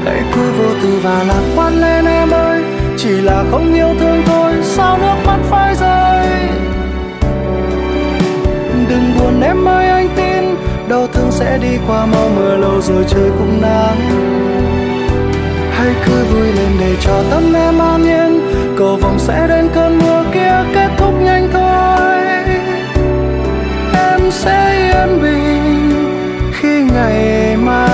Hãy cứ vô tư và lạc quan lên em ơi, chỉ là không yêu thương thôi sao nước mắt phải rơi. Đừng buồn em ơi, anh tin đau thương sẽ đi qua, mau mưa lâu rồi trời cũng nắng. Hãy cứ vui lên để cho tâm em an nhiên, cầu vồng sẽ đến cơn mưa kia kết thúc nhanh thôi. Em sẽ yên bình khi ngày mai